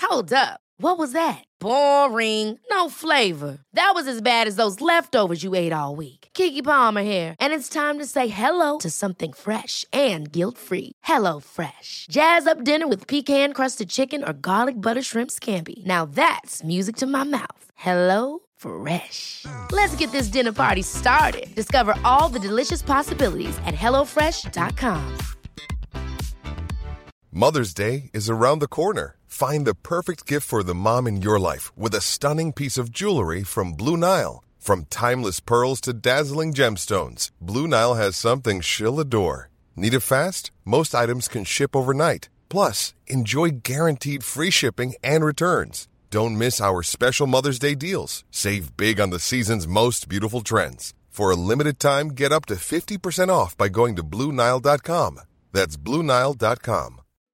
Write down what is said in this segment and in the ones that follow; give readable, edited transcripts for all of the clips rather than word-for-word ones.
Hold up. What was that? Boring. No flavor. That was as bad as those leftovers you ate all week. Keke Palmer here, and it's time to say hello to something fresh and guilt-free. Hello Fresh. Jazz up dinner with pecan-crusted chicken or garlic butter shrimp scampi. Now that's music to my mouth. Hello Fresh. Let's get this dinner party started. Discover all the delicious possibilities at hellofresh.com. Mother's Day is around the corner. Find the perfect gift for the mom in your life with a stunning piece of jewelry from Blue Nile. From timeless pearls to dazzling gemstones, Blue Nile has something she'll adore. Need it fast? Most items can ship overnight. Plus, enjoy guaranteed free shipping and returns. Don't miss our special Mother's Day deals. Save big on the season's most beautiful trends. For a limited time, get up to 50% off by going to BlueNile.com. That's BlueNile.com.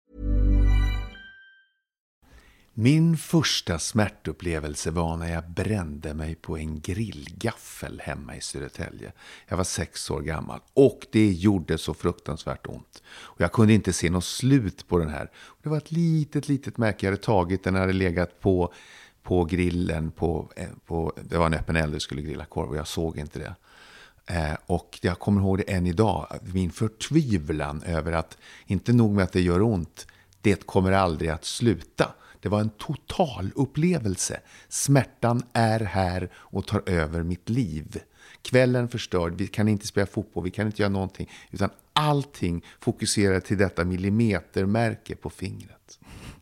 Min första smärtupplevelse var när jag brände mig på en grillgaffel hemma i Södertälje. Jag var 6 år gammal och det gjorde så fruktansvärt ont. Och jag kunde inte se något slut på den här. Det var ett litet märke jag hade tagit. Den hade legat på grillen. Det var en öppen eld, jag skulle grilla korv och jag såg inte det. Och jag kommer ihåg det än idag. Min förtvivlan över att inte nog med att det gör ont, det kommer aldrig att sluta. Det var en total upplevelse. Smärtan är här och tar över mitt liv. Kvällen förstörd, vi kan inte spela fotboll, vi kan inte göra någonting. Utan allting fokuserar till detta millimetermärke på fingret.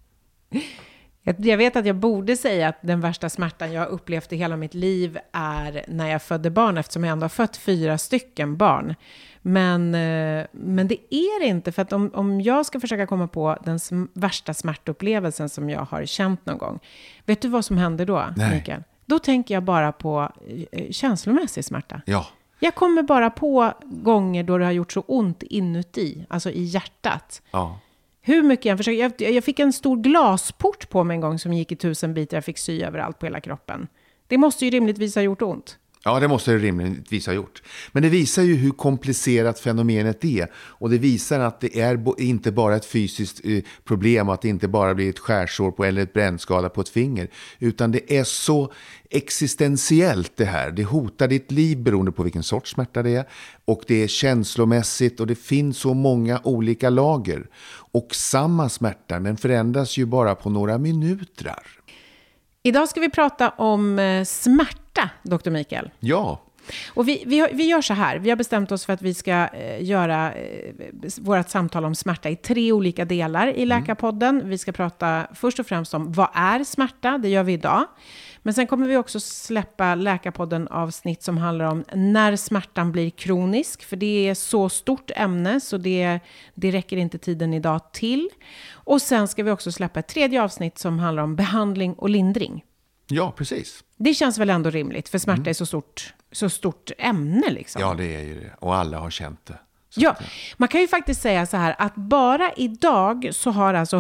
Jag vet att jag borde säga att den värsta smärtan jag har upplevt i hela mitt liv är när jag födde barn, eftersom jag ändå har fött 4 stycken barn. Men det är det inte, för att om jag ska försöka komma på den värsta smärtupplevelsen som jag har känt någon gång. Vet du vad som händer då, Mikael? Då tänker jag bara på känslomässig smärta. Ja. Jag kommer bara på gånger då det har gjort så ont inuti, alltså i hjärtat. Ja. Hur mycket jag försöker. Jag fick en stor glasport på mig en gång som gick i 1000 bitar. Jag fick sy överallt på hela kroppen. Det måste ju rimligtvis ha gjort ont. Ja, det måste det rimligtvis ha gjort. Men det visar ju hur komplicerat fenomenet är. Och det visar att det är inte bara ett fysiskt problem, att det inte bara blir ett skärsår eller ett brännskada på ett finger. Utan det är så existentiellt det här. Det hotar ditt liv beroende på vilken sorts smärta det är. Och det är känslomässigt och det finns så många olika lager. Och samma smärta, den förändras ju bara på några minuter. Idag ska vi prata om smärta, Dr. Mikael. Ja. Och vi gör så här. Vi har bestämt oss för att vi ska göra vårt samtal om smärta i 3 olika delar i Läkarpodden. Vi ska prata först och främst om vad är smärta. Det gör vi idag. Men sen kommer vi också släppa Läkarpodden-avsnitt som handlar om när smärtan blir kronisk. För det är så stort ämne så det räcker inte tiden idag till. Och sen ska vi också släppa ett 3:e avsnitt som handlar om behandling och lindring. Ja, precis. Det känns väl ändå rimligt, för smärta är så stort ämne liksom. Ja, det är ju det. Och alla har känt det. Ja, man kan ju faktiskt säga så här att bara idag så har alltså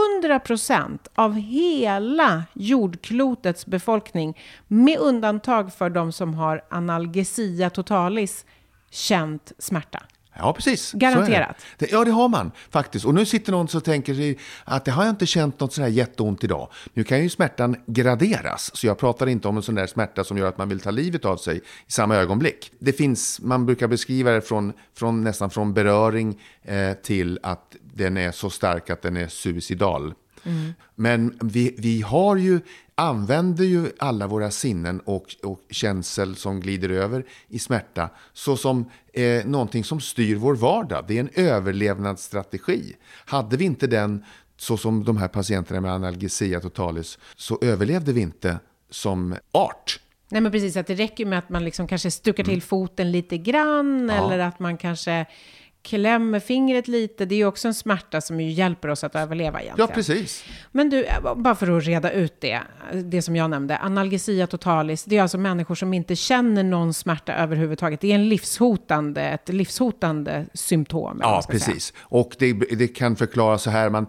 100% av hela jordklotets befolkning, med undantag för de som har analgesia totalis, känt smärta. Ja, precis. Garanterat. Ja, det har man faktiskt. Och nu sitter någon och tänker sig att det har jag inte känt något sådär jätteont idag. Nu kan ju smärtan graderas. Så jag pratar inte om en sån där smärta som gör att man vill ta livet av sig i samma ögonblick. Det finns, man brukar beskriva det nästan från beröring till att den är så stark att den är suicidal. Mm. Men vi använder ju alla våra sinnen och känsel som glider över i smärta så som någonting som styr vår vardag. Det är en överlevnadsstrategi. Hade vi inte den, så som de här patienterna med analgesia totalis, så överlevde vi inte som art. Nej, men precis, att det räcker med att man liksom kanske stuckar till foten lite grann, eller att man kanske klämmer fingret lite. Det är ju också en smärta som ju hjälper oss att överleva egentligen. Ja, precis. Men du, bara för att reda ut det som jag nämnde, analgesia totalis, det är alltså människor som inte känner någon smärta överhuvudtaget. Det är ett livshotande symptom. Ja, precis. Och det kan förklara så här,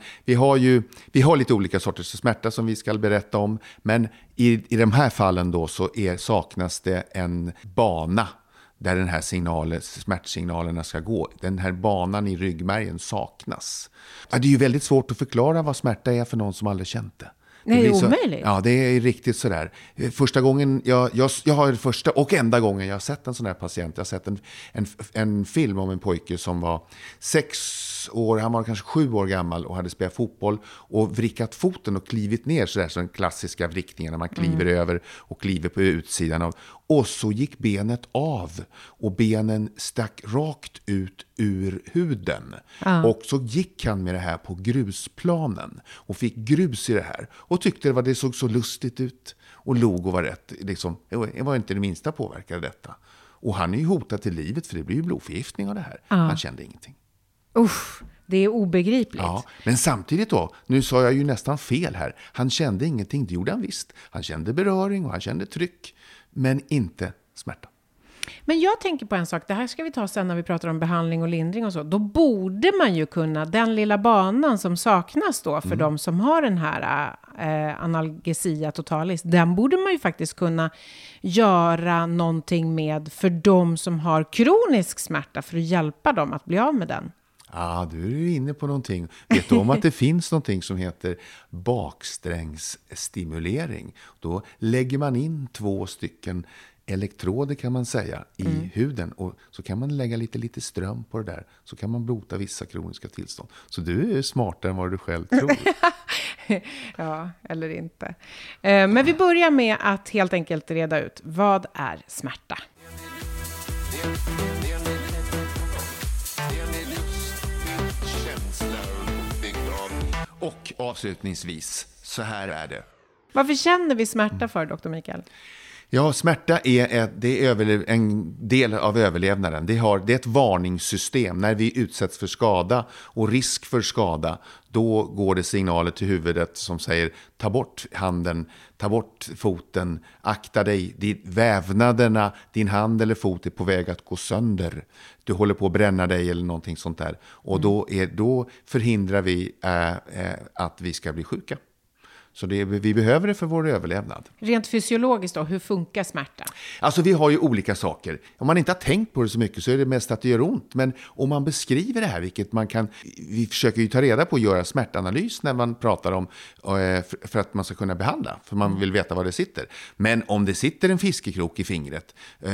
vi har lite olika sorters smärta som vi ska berätta om, men i de här fallen då så saknas det en bana där den här smärtsignalerna ska gå. Den här banan i ryggmärgen saknas. Ja, det är ju väldigt svårt att förklara vad smärta är för någon som aldrig känt det. Nej, det är omöjligt. Ja, det är riktigt sådär. Första gången, jag har det första och enda gången jag har sett en sån här patient. Jag har sett en film om en pojke som var 6 år, han var kanske 7 år gammal och hade spelat fotboll och vrickat foten och klivit ner sådär, så den klassiska vrickningen när man kliver över och kliver på utsidan av. Och så gick benet av och benen stack rakt ut ur huden. Och så gick han med det här på grusplanen och fick grus i det här och tyckte det såg så lustigt ut och log och var rätt. Liksom, det var inte det minsta påverkade detta. Och han är ju hotad till livet för det blir ju blodförgiftning av det här. Han kände ingenting. Uff, det är obegripligt. Ja, men samtidigt då, nu sa jag ju nästan fel här. Han kände ingenting, det gjorde han visst. Han kände beröring och han kände tryck, men inte smärta. Men jag tänker på en sak, det här ska vi ta sen när vi pratar om behandling och lindring och så. Då borde man ju kunna, den lilla banan som saknas då för de som har den här analgesia totalis, den borde man ju faktiskt kunna göra någonting med för de som har kronisk smärta för att hjälpa dem att bli av med den. Ja, du är ju inne på någonting. Vet du om att det finns någonting som heter baksträngsstimulering? Då lägger man in 2 stycken elektroder kan man säga i huden och så kan man lägga lite ström på det där, så kan man bota vissa kroniska tillstånd. Så du är smartare än vad du själv tror. Ja, eller inte. Men vi börjar med att helt enkelt reda ut, vad är smärta? Och avslutningsvis, så här är det. Varför känner vi smärta för, Dr. Mikael? Ja, smärta är en del av överlevnaden. Det är ett varningssystem. När vi utsätts för skada och risk för skada, då går det signaler till huvudet som säger ta bort handen, ta bort foten, akta dig. Vävnaderna, din hand eller fot är på väg att gå sönder. Du håller på att bränna dig eller någonting sånt där. Och då förhindrar vi att vi ska bli sjuka. Så vi behöver det för vår överlevnad. Rent fysiologiskt då, hur funkar smärta? Alltså vi har ju olika saker. Om man inte har tänkt på det så mycket så är det mest att det gör ont. Men om man beskriver det här, vilket man kan... Vi försöker ju ta reda på att göra smärtanalys när man pratar om... För att man ska kunna behandla. För man vill veta var det sitter. Men om det sitter en fiskekrok i fingret,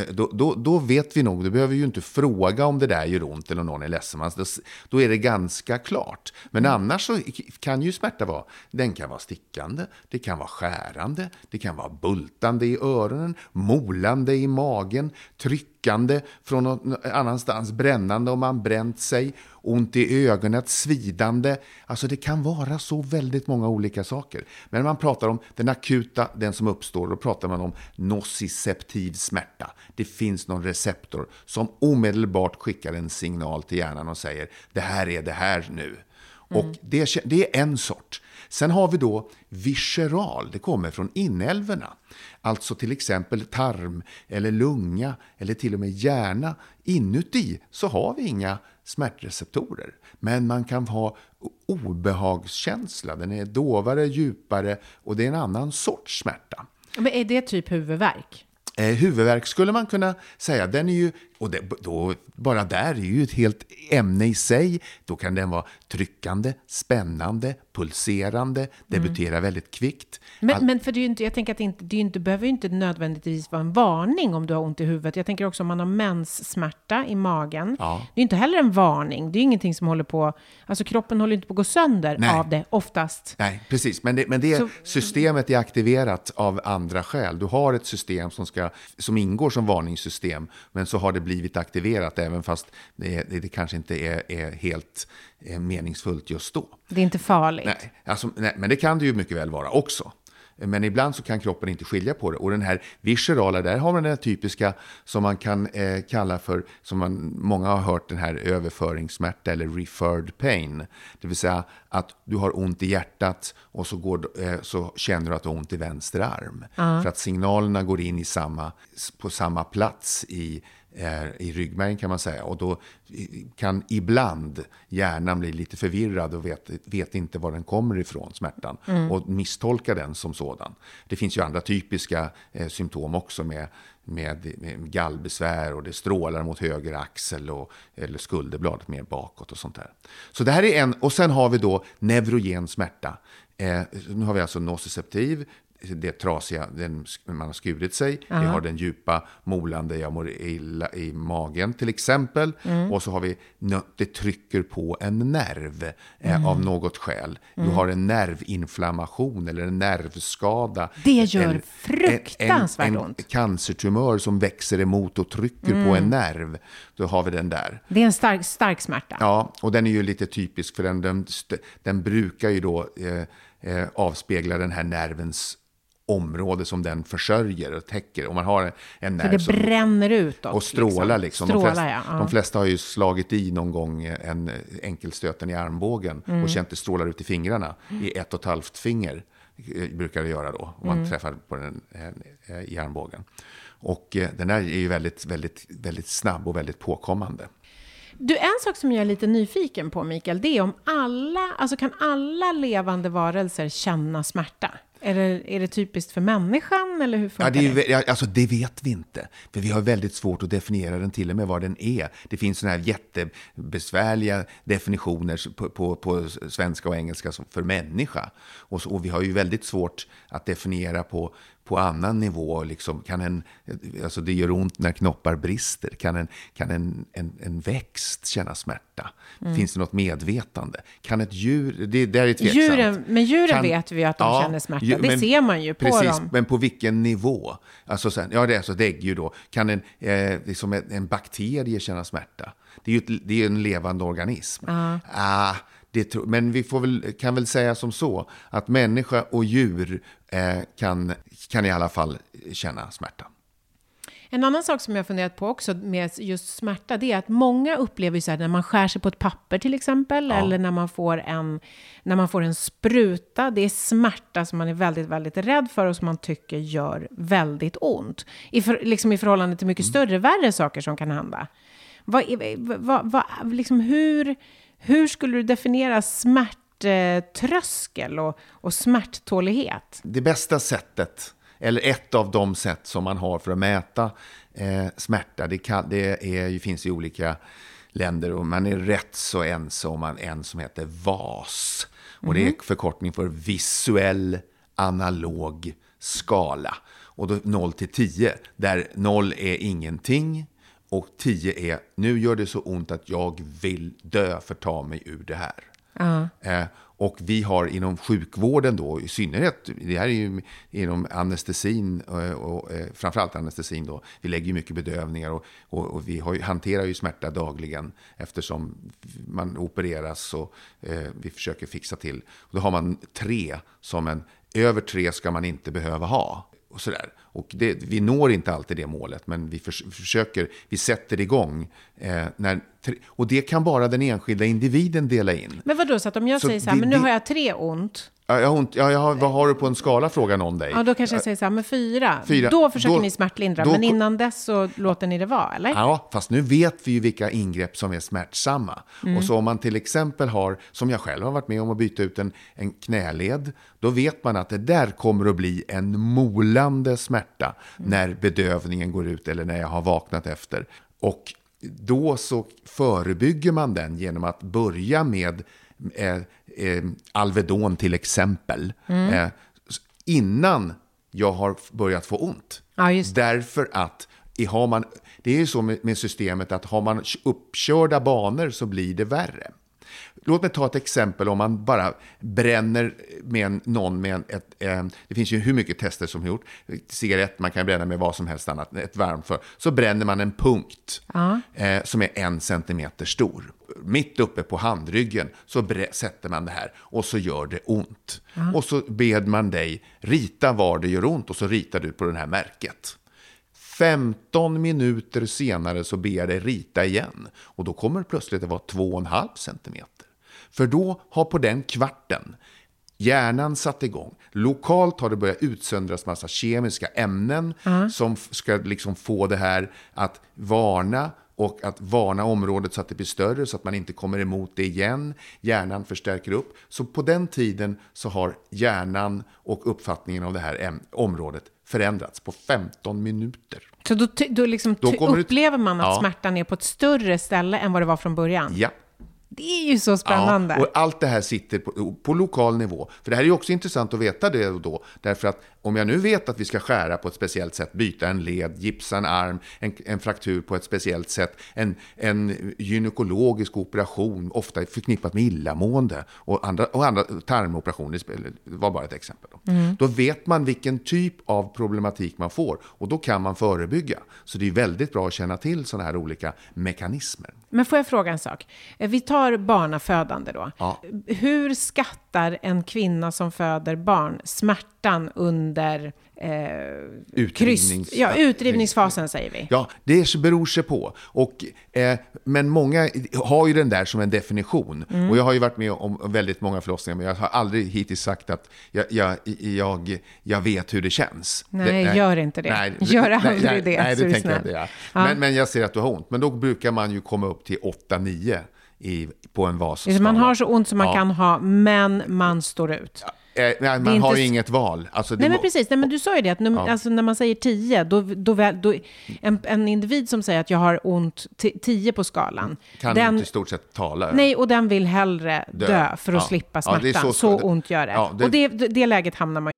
då vet vi nog. Du behöver ju inte fråga om det där gör ont eller om någon är ledsen. Då är det ganska klart. Men annars så kan ju smärta vara... Den kan vara stickande. Det kan vara skärande, det kan vara bultande i öronen, molande i magen, tryckande från någon annanstans, brännande om man bränt sig, ont i ögonen, svidande. Alltså det kan vara så väldigt många olika saker. Men när man pratar om den akuta, den som uppstår, då pratar man om nociceptiv smärta. Det finns någon receptor som omedelbart skickar en signal till hjärnan och säger det här är det här nu. Och det är en sort. Sen har vi då visceral, det kommer från inälvorna. Alltså till exempel tarm eller lunga eller till och med hjärna. Inuti så har vi inga smärtreceptorer. Men man kan ha obehagskänsla, den är dovare, djupare och det är en annan sorts smärta. Men är det typ huvudvärk? Huvudvärk skulle man kunna säga, den är ju, och då, bara där är ju ett helt ämne i sig. Då kan den vara tryckande, spännande, pulserande, debutera väldigt kvickt. Men för det är ju inte, jag tänker att det behöver ju inte nödvändigtvis vara en varning om du har ont i huvudet. Jag tänker också om man har menssmärta i magen. Ja. Det är inte heller en varning. Det är ingenting som håller på, alltså kroppen håller inte på att gå sönder av det oftast. Nej, precis. Men systemet är aktiverat av andra skäl. Du har ett system som ingår som varningssystem, men så har det blivit aktiverat även fast det kanske inte är helt meningsfullt just då. Det är inte farligt. Nej, men det kan det ju mycket väl vara också. Men ibland så kan kroppen inte skilja på det. Och den här viscerala, där har man den typiska som man kan kalla för, många har hört, den här överföringssmärta eller referred pain. Det vill säga att du har ont i hjärtat och så känner du att du har ont i vänster arm. För att signalerna går in på samma plats i i ryggmärgen kan man säga. Och då kan ibland hjärnan bli lite förvirrad och vet inte var den kommer ifrån, smärtan. Och misstolka den som sådan. Det finns ju andra typiska symptom också med gallbesvär, och det strålar mot höger axel eller skulderbladet mer bakåt och sånt där. Så det här är och sen har vi då neurogen smärta. Nu har vi alltså nociceptiv, det trasiga, man har skurit sig. Vi har den djupa molande, jag mår illa i magen till exempel. Och så har vi, det trycker på en nerv av något skäl. Du har en nervinflammation eller en nervskada. Det gör fruktansvärt ont. En cancertumör som växer emot och trycker på en nerv. Då har vi den där. Det är en stark smärta. Ja, och den är ju lite typisk för den brukar ju då avspegla den här nervens område som den försörjer och täcker. Om man har en nerv som bränner utåt och strålar liksom. De flesta har ju slagit i någon gång en enkelstöten i armbågen och känt det strålar ut i fingrarna. I 1,5 finger brukar det göra då om man träffar på den i armbågen. Och den där är ju väldigt, väldigt, väldigt snabb och väldigt påkommande. Du, en sak som jag är lite nyfiken på, Mikael, det är om kan alla levande varelser känna smärta? Är det typiskt för människan, eller hur funkar det? Alltså det vet vi inte. För vi har väldigt svårt att definiera den, till och med vad den är. Det finns såna här jättebesvärliga definitioner på svenska och engelska för människa. Och vi har ju väldigt svårt att definiera på annan nivå. Liksom, alltså det gör ont när knoppar brister. Kan en växt känna smärta? Finns det något medvetande? Kan ett djur... Det är tveksamt. Djuren vet vi att de känner smärta. Det ser man ju på dem. Men på vilken nivå? Alltså det är alltså däggdjur då. Kan liksom en bakterie känna smärta? Det är ju en levande organism. Men vi kan väl säga som så att människa och djur kan i alla fall känna smärta. En annan sak som jag funderat på också med just smärta, det är att många upplever så här, när man skär sig på ett papper till exempel, eller när man får en spruta, det är smärta som man är väldigt, väldigt rädd för och som man tycker gör väldigt ont. I förhållande till mycket större, värre saker som kan hända. Hur skulle du definiera smärttröskel och smärttålighet? Det bästa sättet, eller ett av de sätt som man har för att mäta smärta, finns i olika länder, och man är rätt så ense om en som heter VAS. Och det är förkortning för visuell analog skala. Och då 0 till 10, där 0 är ingenting och 10 är nu gör det så ont att jag vill dö för att ta mig ur det här. Och vi har inom sjukvården då, i synnerhet, det här är ju inom anestesin och framförallt anestesin då, vi lägger ju mycket bedövningar och vi hanterar ju smärta dagligen eftersom man opereras och vi försöker fixa till. Och då har man 3 över 3 ska man inte behöva ha. Och sådär. Och vi når inte alltid det målet, men vi sätter igång. Och det kan bara den enskilda individen dela in. Men vadå, så att om jag säger så här, men nu har jag 3 ont. Vad har du på en skala, frågan om dig? Ja, då kanske jag säger så här, med 4. Då försöker ni smärtlindra, men innan dess så låter ni det vara, eller? Ja, fast nu vet vi ju vilka ingrepp som är smärtsamma. Och så om man till exempel har, som jag själv har varit med om att byta ut en knäled, då vet man att det där kommer att bli en molande smärta när bedövningen går ut eller när jag har vaknat efter. Och då så förebygger man den genom att börja med Alvedon till exempel innan jag har börjat få ont. Ja, just det. Därför att det är ju så med systemet att har man uppkörda banor så blir det värre. Låt mig ta ett exempel om man bara bränner med någon med det finns ju hur mycket tester som har gjort. Cigarett, man kan bränna med vad som helst annat, ett varmt för. Så bränner man en punkt som är 1 centimeter stor. Mitt uppe på handryggen så sätter man det här och så gör det ont. Och så ber man dig rita var det gör ont och så ritar du på det här märket. 15 minuter senare så ber jag dig rita igen. Och då kommer det plötsligt att vara 2,5 centimeter. För då har på den kvarten Hjärnan satt igång. Lokalt har det börjat utsöndras massa kemiska ämnen som ska liksom få det här att varna, och att varna området så att det blir större, så att man inte kommer emot det igen. Hjärnan förstärker upp. Så på den tiden så har hjärnan och uppfattningen av det här området förändrats på 15 minuter. Så då upplever man att smärtan är på ett större ställe än vad det var från början? Ja. Det är ju så spännande. Ja, och allt det här sitter på lokal nivå. För det här är ju också intressant att veta det då. Därför att om jag nu vet att vi ska skära på ett speciellt sätt, byta en led, gipsa en arm, en fraktur på ett speciellt sätt, en gynekologisk operation, ofta förknippat med illamående, och andra tarmoperationer var bara ett exempel. Då vet man vilken typ av problematik man får, och då kan man förebygga. Så det är väldigt bra att känna till sådana här olika mekanismer. Men får jag fråga en sak? Vi tar barnafödande då. Ja. Hur skattar en kvinna som föder barn smärtan under utdrivningsfasen, säger vi? Ja, det beror sig på. Men många har ju den där som en definition. Och jag har ju varit med om väldigt många förlossningar, men jag har aldrig hittills sagt att jag vet hur det känns. Nej, gör inte det. Gör aldrig det. Nej, det tänker jag inte. Ja. Men jag ser att du har ont. Men då brukar man ju komma upp till 8-9 på en vasskala. Man har så ont som man kan ha, men man står ut. Man har ju inget val. Alltså, men precis. Nej, men du sa ju det att alltså, när man säger 10, då en individ som säger att jag har ont 10 på skalan, kan den inte i stort sett tala. Nej, och den vill hellre dö för att slippa smärtan. Ja, så ont gör det. Ja, och det läget hamnar man.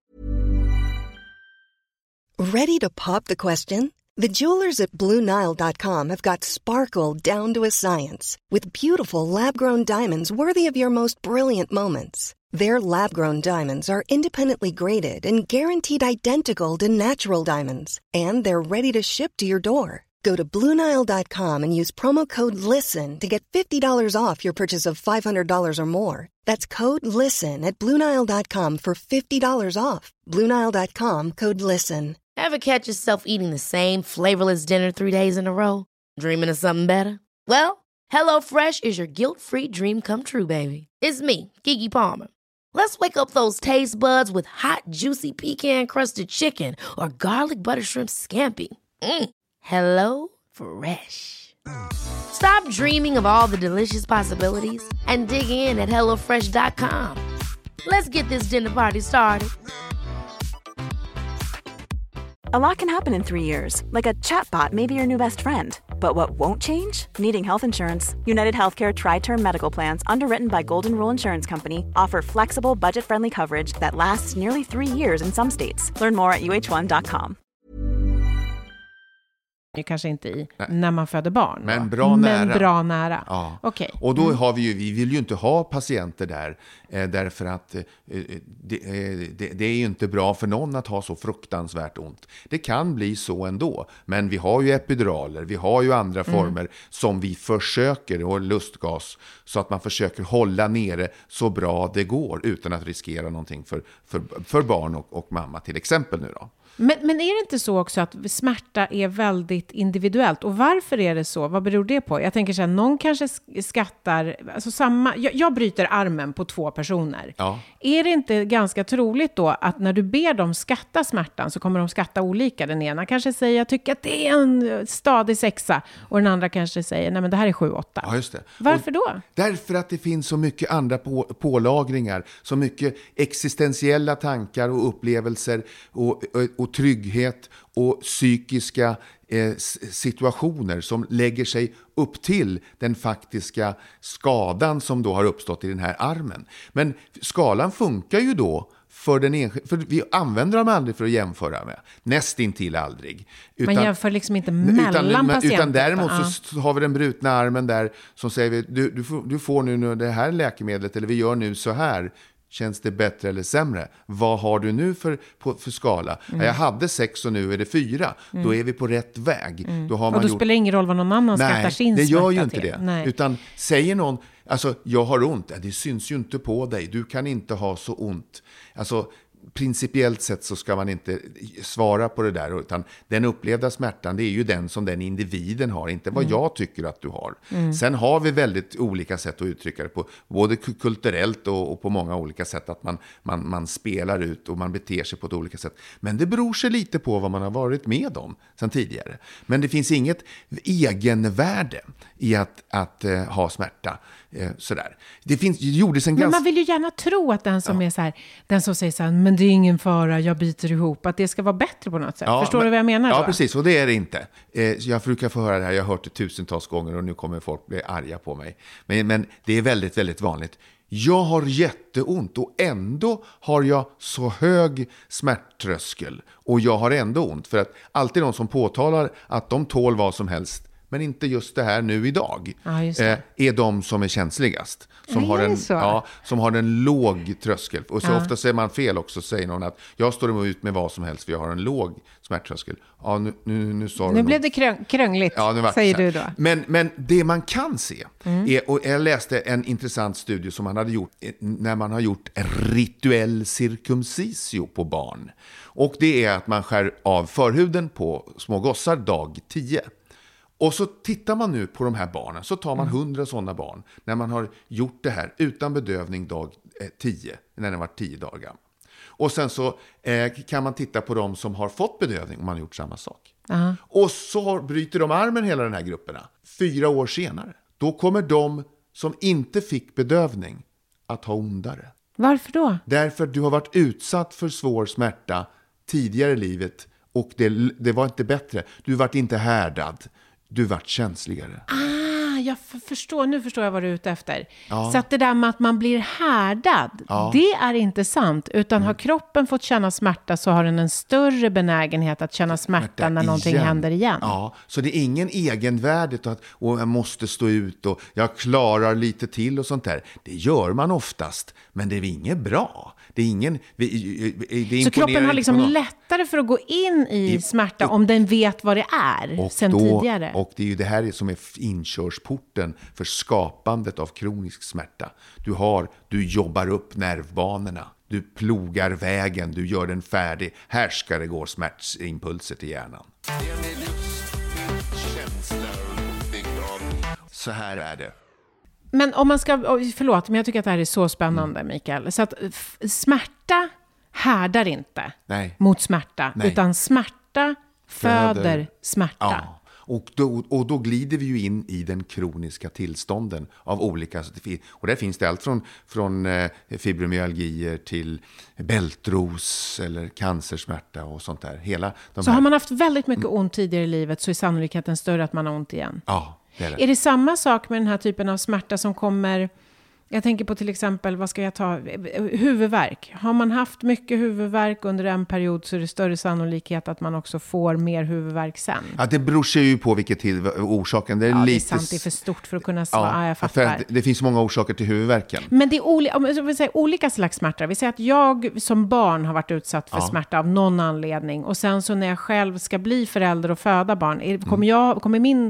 Ready to pop the question? The jewelers at BlueNile.com have got sparkle down to a science with beautiful lab-grown diamonds worthy of your most brilliant moments. Their lab-grown diamonds are independently graded and guaranteed identical to natural diamonds, and they're ready to ship to your door. Go to BlueNile.com and use promo code LISTEN to get $50 off your purchase of $500 or more. That's code LISTEN at BlueNile.com for $50 off. BlueNile.com, code LISTEN. Ever catch yourself eating the same flavorless dinner 3 days in a row? Dreaming of something better? Well, HelloFresh is your guilt-free dream come true, baby. It's me, Keke Palmer. Let's wake up those taste buds with hot, juicy pecan-crusted chicken or garlic butter shrimp scampi. Hello Fresh. Stop dreaming of all the delicious possibilities and dig in at HelloFresh.com. Let's get this dinner party started. A lot can happen in 3 years, like a chatbot may be your new best friend. But what won't change? Needing health insurance. United Healthcare Tri-Term Medical Plans, underwritten by Golden Rule Insurance Company, offer flexible, budget-friendly coverage that lasts nearly 3 years in some states. Learn more at uh1.com. Kanske inte i när man föder barn. Men bra nära. Ja. Okay. Och då har vi vill ju inte ha patienter där därför att det är ju inte bra för någon att ha så fruktansvärt ont. Det kan bli så ändå, men vi har ju epiduraler, vi har ju andra former som vi försöker, och lustgas, så att man försöker hålla nere så bra det går utan att riskera någonting för barn och mamma till exempel nu då. Men är det inte så också att smärta är väldigt individuellt? Och varför är det så? Vad beror det på? Jag tänker så här, någon kanske skattar... Alltså jag bryter armen på 2 personer. Ja. Är det inte ganska troligt då att när du ber dem skatta smärtan så kommer de skatta olika? Den ena kanske säger, jag tycker att det är en stadig 6. Och den andra kanske säger, nej men det här är 7-8. Ja, just det. Varför då? Därför att det finns så mycket andra pålagringar. Så mycket existentiella tankar och upplevelser och trygghet och psykiska situationer som lägger sig upp till den faktiska skadan som då har uppstått i den här armen. Men skalan funkar ju då för den enskilda, för vi använder dem aldrig för att jämföra med. Nästintill aldrig. Man jämför liksom inte mellan patienter. Utan däremot så har vi den brutna armen där som säger du får nu det här läkemedlet, eller vi gör nu så här. Känns det bättre eller sämre? Vad har du nu för skala? Jag hade 6 och nu är det 4. Då är vi på rätt väg. Då har man och då spelar det ingen roll vad någon annan skattar sin smärta till. Nej, det gör ju inte det. Nej. Utan säger någon, alltså jag har ont. Det syns ju inte på dig. Du kan inte ha så ont. Alltså principiellt sett så ska man inte svara på det där, utan den upplevda smärtan, det är ju den som den individen har, inte vad jag tycker att du har. Sen har vi väldigt olika sätt att uttrycka det på, både kulturellt och på många olika sätt, att man spelar ut och man beter sig på ett olika sätt. Men det beror sig lite på vad man har varit med om sedan tidigare. Men det finns inget egenvärde i att ha smärta. Sådär. Men man vill ju gärna tro att den som är så här, den som säger så här, men det är ingen fara, jag biter ihop, att det ska vara bättre på något sätt. Förstår du vad jag menar då? Ja, precis, och det är det inte. Jag brukar få höra det här, jag har hört det tusentals gånger och nu kommer folk bli arga på mig. Men det är väldigt, väldigt vanligt. Jag har jätteont och ändå har jag så hög smärttröskel och jag har ändå ont, för att alltid någon som påtalar att de tål vad som helst, men inte just det här nu idag, är de som är känsligast. Som har en låg tröskel. Och så ofta säger man fel också, säger någon att jag står ut med vad som helst för jag har en låg smärttröskel. Ja, nu sa du. Nu blev det krångligt, säger du då. Men det man kan se är, och jag läste en intressant studie som man hade gjort när man har gjort rituell cirkumcisio på barn. Och det är att man skär av förhuden på små gossar dag 10. Och så tittar man nu på de här barnen, så tar man 100 sådana barn när man har gjort det här utan bedövning dag 10, när den var 10 dagar gammal. Och sen så kan man titta på de som har fått bedövning om man har gjort samma sak. Och så bryter de armen hela den här grupperna 4 år senare. Då kommer de som inte fick bedövning att ha ondare. Varför då? Därför att du har varit utsatt för svår smärta tidigare i livet och det var inte bättre. Du vart inte härdad. Du vart känsligare. Jag förstår. Nu förstår jag vad du är ute efter. Så att det där med att man blir härdad, det är inte sant. Utan har kroppen fått känna smärta, så har den en större benägenhet att känna smärta när någonting händer igen. Ja, så det är ingen egenvärde att jag måste stå ut och jag klarar lite till och sånt där. Det gör man oftast, men det är inget bra. Det är ingen... så kroppen har liksom lättare för att gå in i smärta om den vet vad det är sen tidigare. Och det är ju det här som är inkörsporten för skapandet av kronisk smärta. Du jobbar upp nervbanorna. Du plogar vägen, du gör den färdig. Här ska det gå smärtimpulser till hjärnan. Så här är det. Men om man ska, förlåt, men jag tycker att det här är så spännande, Mikael. Så att smärta härdar inte mot smärta, utan smärta föder smärta. Ja. Och då glider vi ju in i den kroniska tillstånden av olika, och där finns det allt från fibromyalgier till bältros eller cancersmärta och sånt där. Så har man haft väldigt mycket ont tidigare i livet, så är sannolikheten större att man har ont igen. Ja, det är det. Är det samma sak med den här typen av smärta som kommer... Jag tänker på till exempel, vad ska jag ta? Huvudvärk. Har man haft mycket huvudvärk under en period, så är det större sannolikhet att man också får mer huvudvärk sen. Ja, det beror sig ju på vilket orsaken. Det är det är sant, det är för stort för att kunna svara. Jag fattar. För det finns många orsaker till huvudvärken. Men det är olika slags smärta. Vi säger att jag som barn har varit utsatt för smärta av någon anledning. Och sen så när jag själv ska bli förälder och föda barn, kommer min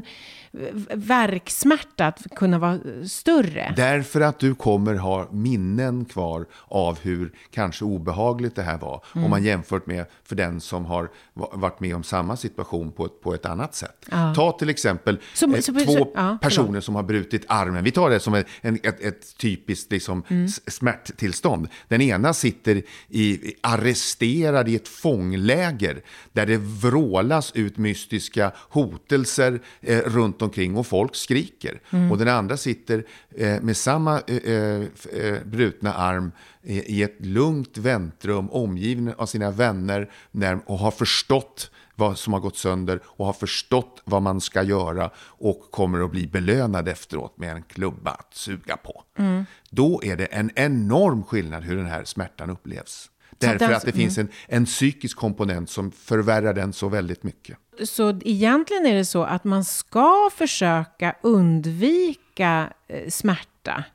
värksmärta att kunna vara större? Därför att du kommer ha minnen kvar av hur kanske obehagligt det här var, om man jämfört med för den som har varit med om samma situation på ett annat sätt. Ta till exempel två personer som har brutit armen. Vi tar det som ett typiskt liksom, smärttillstånd. Den ena sitter arresterad i ett fångläger där det vrålas ut mystiska hotelser runt omkring och folk skriker. Och den andra sitter med samma brutna arm i ett lugnt väntrum, omgiven av sina vänner, och har förstått vad som har gått sönder och har förstått vad man ska göra och kommer att bli belönad efteråt med en klubba att suga på. Då är det en enorm skillnad hur den här smärtan upplevs. Därför att det finns en psykisk komponent som förvärrar den så väldigt mycket. Så egentligen är det så att man ska försöka undvika smärta.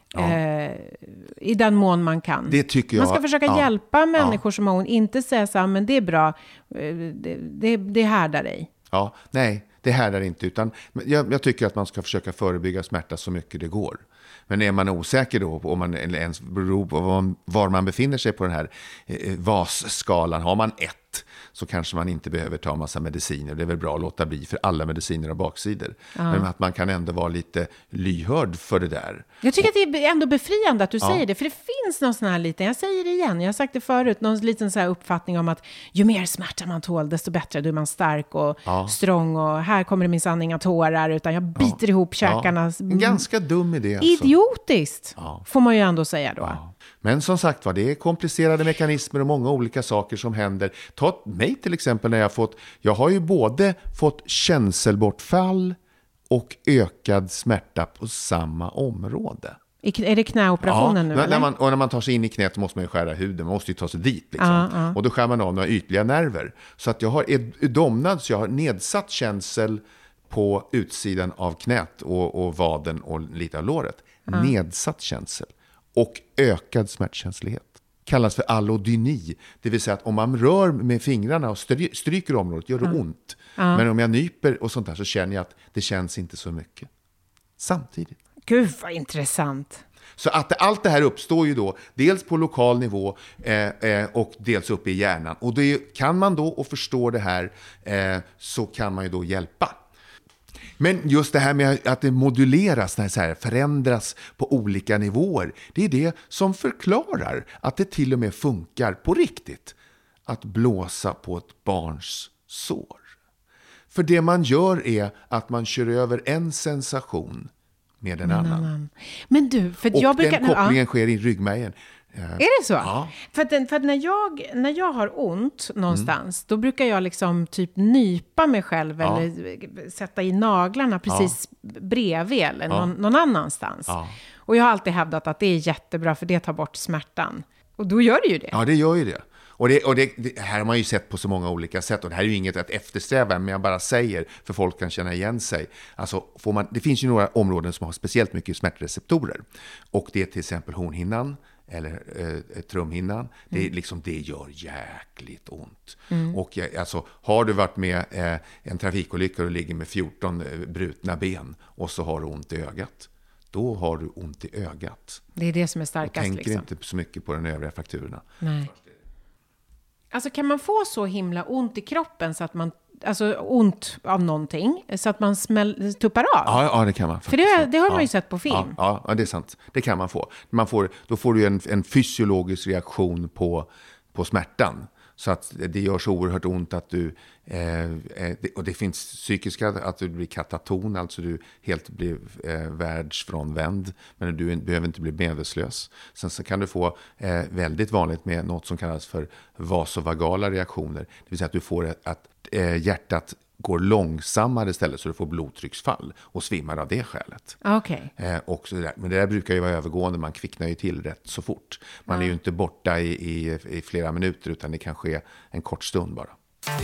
I den mån man kan. Det tycker jag. Man ska försöka hjälpa människor som har ont. Inte säga så här, men det är bra. Det härdar dig. Ja, nej, det härdar inte. Utan jag tycker att man ska försöka förebygga smärta så mycket det går. Men är man osäker då, om man eller ens beror på var man befinner sig på den här VAS-skalan, har man 1 så kanske man inte behöver ta massa mediciner. Det är väl bra att låta bli, för alla mediciner har baksidor. Men att man kan ändå vara lite lyhörd för det där. Jag tycker att det är ändå befriande att du säger det. För det finns någon sån här liten, jag säger det igen, jag har sagt det förut, någon liten så här uppfattning om att ju mer smärta man tål, desto bättre. Då är man stark och strong och här kommer det minsann inga tårar, utan jag biter ihop käkarna. En ganska dum idé. Alltså. Idiotiskt, får man ju ändå säga då. Ja. Men som sagt det är komplicerade mekanismer och många olika saker som händer. Ta mig till exempel när jag har ju både fått känselbortfall och ökad smärta på samma område. Är det knäoperationen nu? När man tar sig in i knät måste man ju skära huden. Man måste ju ta sig dit. Liksom. Och då skär man av några ytliga nerver. Så att jag har domnad, så jag har nedsatt känsel på utsidan av knät och vaden och lite av låret. Nedsatt känsel. Och ökad smärtkänslighet. Kallas för allodyni. Det vill säga att om man rör med fingrarna och stryker området gör det ont. Men om jag nyper och sånt där så känner jag att det känns inte så mycket. Samtidigt. Gud vad intressant. Så att allt det här uppstår ju då dels på lokal nivå och dels uppe i hjärnan. Och det kan man då och förstå det här så kan man ju då hjälpa. Men just det här med att det moduleras, så här, förändras på olika nivåer, det är det som förklarar att det till och med funkar på riktigt att blåsa på ett barns sår. För det man gör är att man kör över en sensation med en annan. Men du, för jag brukar... den kopplingen sker i ryggmärgen. Är det så? Ja. För att när jag har ont någonstans, då brukar jag liksom typ nypa mig själv eller sätta i naglarna precis bredvid eller någon annanstans. Ja. Och jag har alltid hävdat att det är jättebra för det tar bort smärtan. Och då gör det ju det. Ja, det gör ju det. Och det här har man ju sett på så många olika sätt. Och det här är ju inget att eftersträva, men jag bara säger för folk kan känna igen sig. Alltså det finns ju några områden som har speciellt mycket smärtreceptorer. Och det är till exempel hornhinnan eller trumhinnan. Det är liksom, det gör jäkligt ont. Och alltså, har du varit med en trafikolycka och ligger med 14 brutna ben och så har du ont i ögat. Då har du ont i ögat. Det är det som är starkast. Och tänker inte så mycket på de övriga frakturerna. Nej. Alltså kan man få så himla ont i kroppen så att man, alltså ont av någonting, så att man tuppar av? Ja, det kan man. För det har man ju sett på film. Ja, det är sant. Det kan man få. Då får du en fysiologisk reaktion på smärtan. Så att det gör så oerhört ont att du, och det finns psykiska, att du blir kataton, alltså du helt blir världsfrånvänd, men du behöver inte bli medvetslös. Sen så kan du få väldigt vanligt med något som kallas för vasovagala reaktioner, det vill säga att du får att hjärtat går långsammare istället, så du får blodtrycksfall och svimmar av det skälet. Okay. Men det där brukar ju vara övergående, man kvicknar ju till rätt så fort. Man är ju inte borta i flera minuter, utan det kan ske en kort stund bara.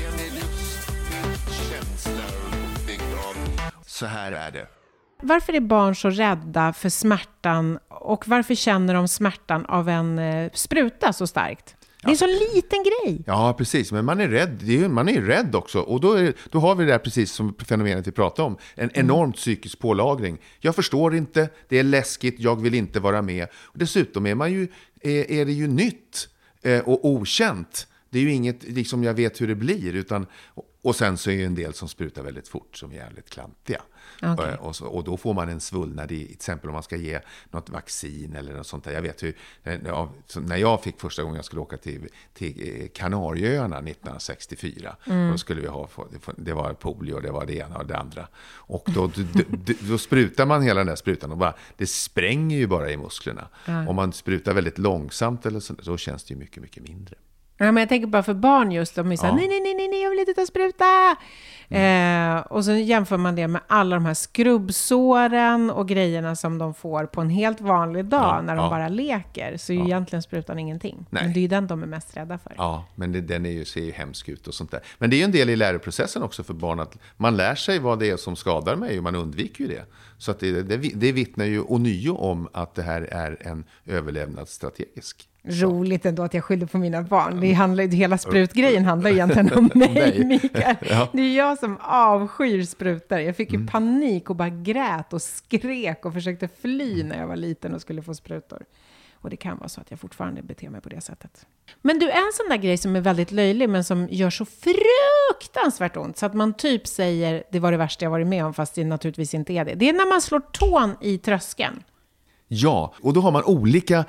Så här är det. Varför är barn så rädda för smärtan och varför känner de smärtan av en spruta så starkt? Det är så liten grej. Ja, precis. Men man är rädd. Man är rädd också. Och då har vi det där precis som fenomenet vi pratade om. En enormt psykisk pålagring. Jag förstår inte. Det är läskigt. Jag vill inte vara med. Och dessutom är det ju nytt och okänt. Det är ju inget liksom jag vet hur det blir. Och sen så är det en del som sprutar väldigt fort som är jävligt klantiga. Okay. Och då får man en svullnad till exempel om man ska ge något vaccin eller något sånt där. Jag vet hur, när jag fick första gången jag skulle åka till Kanarieöarna 1964. Och då skulle vi det var polio, det var det ena och det andra. Och då sprutar man hela den där sprutan och det spränger ju bara i musklerna. Om man sprutar väldigt långsamt eller så, då känns det ju mycket, mycket mindre. Ja, men jag tänker bara för barn just, de är så här, nej, jag vill inte ta spruta. Och så jämför man det med alla de här skrubbsåren och grejerna som de får på en helt vanlig dag när de bara leker. Så är ju egentligen sprutan ingenting. Nej. Men det är ju den de är mest rädda för. Ja, men den ser ju hemsk ut och sånt där. Men det är ju en del i läroprocessen också för barn att man lär sig vad det är som skadar mig och man undviker ju det. Så att det vittnar ju ånyo om att det här är en överlevnadsstrategisk. Roligt ändå att jag skyller på mina barn. Hela sprutgrejen handlar egentligen om mig, Mikael. Ja. Det är jag som avskyr sprutor. Jag fick ju panik och bara grät och skrek och försökte fly när jag var liten och skulle få sprutor. Och det kan vara så att jag fortfarande beter mig på det sättet. Men du, en sån där grej som är väldigt löjlig men som gör så fruktansvärt ont så att man typ säger det var det värsta jag varit med om, fast det naturligtvis inte är det. Det är när man slår tån i tröskeln. Ja, och då har man olika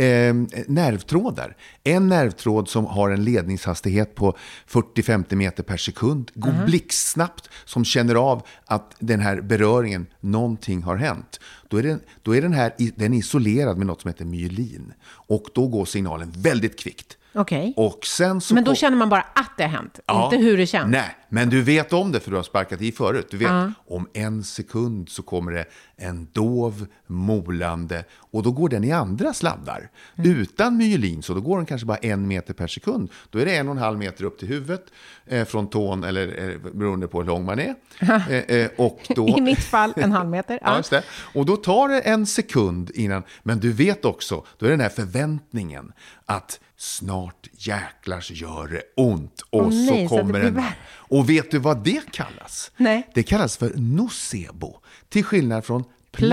nervtrådar. En nervtråd som har en ledningshastighet på 40-50 meter per sekund går blixtsnabbt, som känner av att den här beröringen, någonting har hänt. Då är den isolerad med något som heter myelin. Och då går signalen väldigt kvickt. Okej. Och sen så men då känner man bara att det har hänt, inte hur det känns. Nej, men du vet om det för du har sparkat i förut. Du vet, om 1 sekund så kommer det en dov, molande, och då går den i andra sladdar. Utan myelin, så då går den kanske bara 1 meter per sekund. Då är det 1,5 meter upp till huvudet, från tån, eller beroende på hur lång man är. Och då, i mitt fall 1,5 meter. Ja, just det. Och då tar det 1 sekund innan, men du vet också, då är den här förväntningen att snart jäklars gör det ont. Och nej, så kommer den. Och vet du vad det kallas? Nej. Det kallas för nocebo. Till skillnad från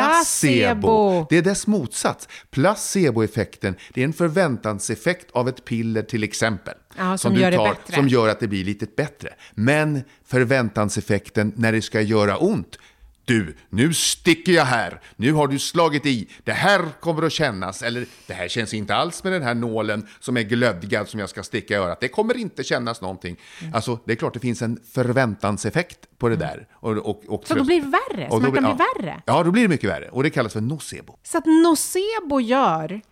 placebo. Det är dess motsats. Placeboeffekten, det är en förväntanseffekt av ett piller till exempel. Ja, som gör det bättre. Som gör att det blir lite bättre. Men förväntanseffekten när det ska göra ont. Du, nu sticker jag här. Nu har du slagit i. Det här kommer att kännas. Eller det här känns inte alls med den här nålen som är glödgad som jag ska sticka i örat. Det kommer inte kännas någonting. Alltså, det är klart det finns en förväntanseffekt på det där. Och så då blir det värre? Smärtan blir värre? Ja, då blir det mycket värre. Och det kallas för nocebo. Så att nocebo gör...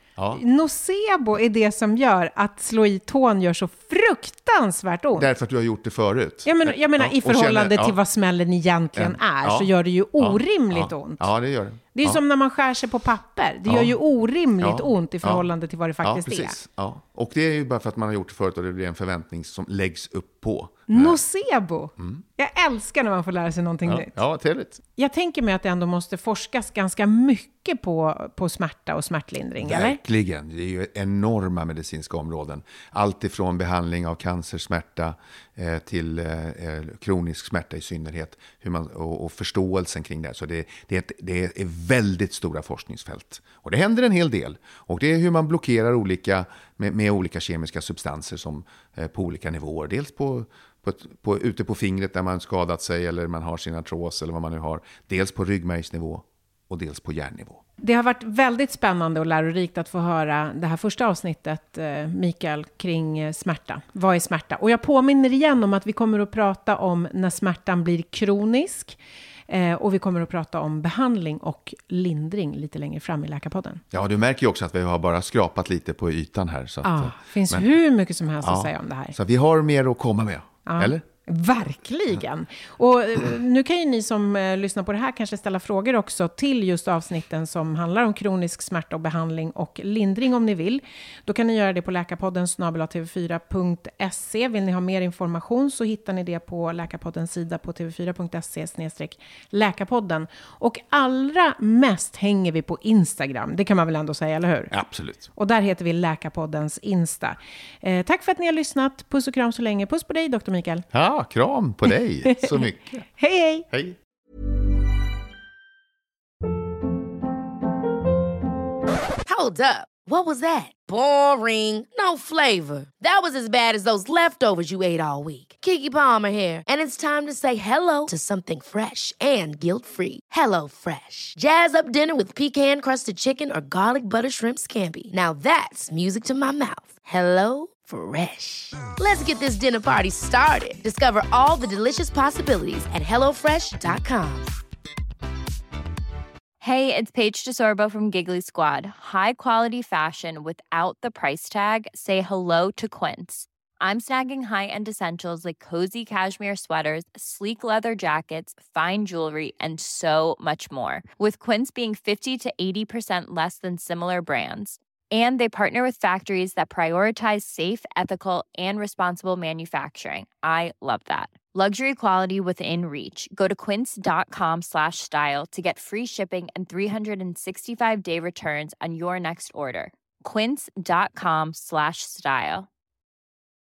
Nocebo är det som gör att slå i tån gör så fruktansvärt ont. Därför att du har gjort det förut. Jag menar i förhållande till vad smällen egentligen är, så gör det ju orimligt ont. Ja, det gör det. Det är som när man skär sig på papper. Det gör ju orimligt ont i förhållande till vad det faktiskt är. Ja, och det är ju bara för att man har gjort det förut och det blir en förväntning som läggs upp på. Nocebo. Jag älskar när man får lära sig någonting nytt. Ja, trevligt. Jag tänker mig att det ändå måste forskas ganska mycket på smärta och smärtlindring, Verkligen. eller? Det är ju enorma medicinska områden. Allt ifrån behandling av cancersmärta till kronisk smärta i synnerhet. Och förståelsen kring det. Så det är väldigt stora forskningsfält. Och det händer en hel del. Och det är hur man blockerar med olika kemiska substanser som på olika nivåer. Dels ute på fingret där man skadat sig eller man har sin artros eller vad man nu har. Dels på ryggmärgsnivå och dels på hjärnnivå. Det har varit väldigt spännande och lärorikt att få höra det här första avsnittet, Mikael, kring smärta. Vad är smärta? Och jag påminner igen om att vi kommer att prata om när smärtan blir kronisk. Och vi kommer att prata om behandling och lindring lite längre fram i Läkarpodden. Ja, du märker ju också att vi har bara skrapat lite på ytan här. Så att, finns hur mycket som helst att säga om det här. Så vi har mer att komma med, eller? Verkligen. Och nu kan ju ni som lyssnar på det här kanske ställa frågor också till just avsnitten som handlar om kronisk smärta och behandling och lindring om ni vill. Då kan ni göra det på läkarpodden @tv4.se. Vill ni ha mer information så hittar ni det på Läkarpoddens sida på tv4.se/läkarpodden. Och allra mest hänger vi på Instagram. Det kan man väl ändå säga, eller hur? Absolut. Och där heter vi Läkarpoddens Insta. Tack för att ni har lyssnat. Puss och kram så länge. Puss på dig, Dr. Mikael. Ja, kram på dig så mycket. Hej, hej! Hej! Hold up. What was that? Boring. No flavor. That was as bad as those leftovers you ate all week. Keke Palmer here, and it's time to say hello to something fresh and guilt-free. Hello Fresh. Jazz up dinner with pecan-crusted chicken or garlic butter shrimp scampi. Now that's music to my mouth. Hello Fresh. Let's get this dinner party started. Discover all the delicious possibilities at hellofresh.com. Hey, it's Paige DeSorbo from Giggly Squad. High quality fashion without the price tag. Say hello to Quince. I'm snagging high-end essentials like cozy cashmere sweaters, sleek leather jackets, fine jewelry, and so much more. With Quince being 50 to 80% less than similar brands. And they partner with factories that prioritize safe, ethical, and responsible manufacturing. I love that. Luxury quality within reach. Go to quince.com/style to get free shipping and 365-day returns on your next order. Quince.com/style.